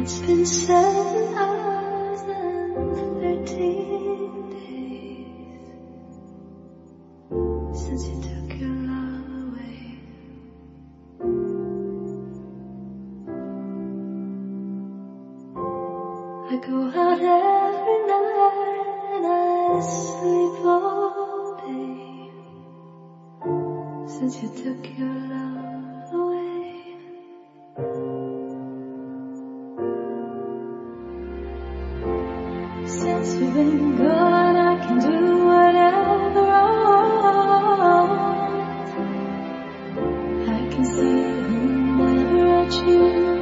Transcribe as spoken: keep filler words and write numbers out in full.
It's been seven hours and thirteen days since you took your love away. I go out every night and I sleep all day since you took your love away. Since you've been gone, I can do whatever I want. I can see whomever I choose.